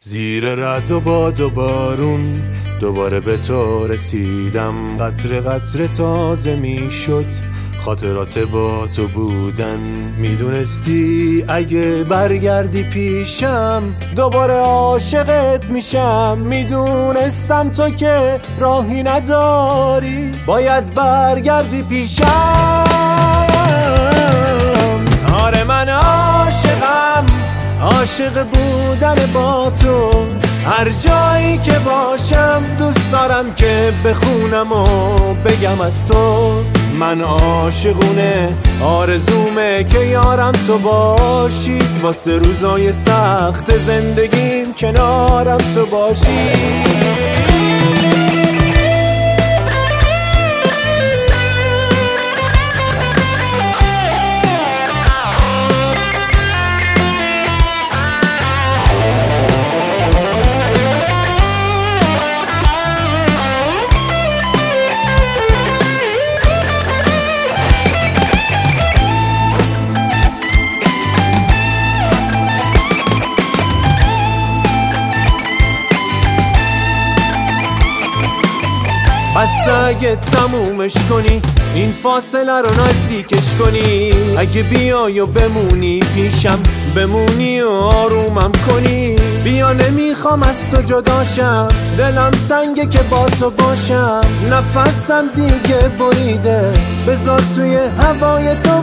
زیر رعد و باد و بارون دوباره به تو رسیدم. قطره قطره تازه می شد خاطرات با تو بودن. میدونستی اگه برگردی پیشم دوباره عاشقت میشم. میدونستم تو که راهی نداری باید برگردی پیشم. آره من عاشقم، عاشق بودن با تو. هر جایی که باشم دوست دارم که بخونم و بگم از تو. من عاشقونه آرزومه که یارم تو باشی. واسه روزای سخت زندگیم کنارم تو باشی. بس اگه تمومش کنی این فاصله رو نزدیکش کنی. اگه بیای و بمونی پیشم، بمونی و آرومم کنی. بیا نمیخوام از تو جداشم، دلم تنگه که با تو باشم. نفسم دیگه بریده، بذار توی هوای تو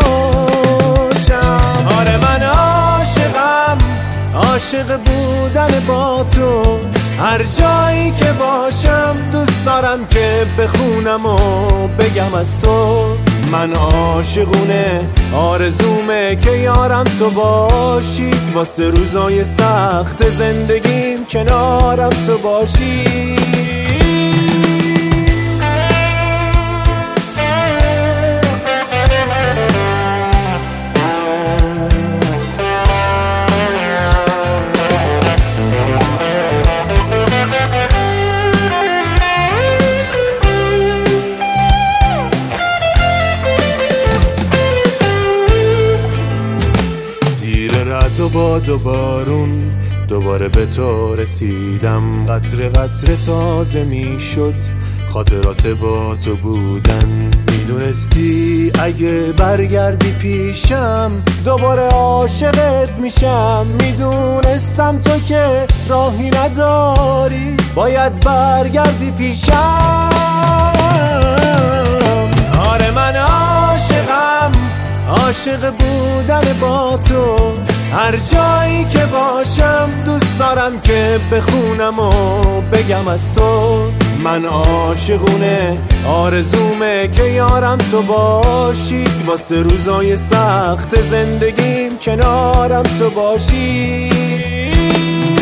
باشم. آره من عاشقم، عاشق بودن با تو. هر جایی که باشم دوست دارم که بخونم و بگم از تو. من عاشقونه آرزومه که یارم تو باشی. واسه روزای سخت زندگیم کنارم تو باشی. رعد و باد و بارون دوباره به تو رسیدم. قطره قطره تازه می شد خاطرات با تو بودن. میدونستی اگه برگردی پیشم دوباره عاشقت میشم. میدونستم تو که راهی نداری باید برگردی پیشم. آره من عاشقم، عاشق بودن با تو. هر جایی که باشم دوست دارم که بخونم و بگم از تو. من عاشقونه آرزومه که یارم تو باشی. واسه روزای سخت زندگیم کنارم تو باشی.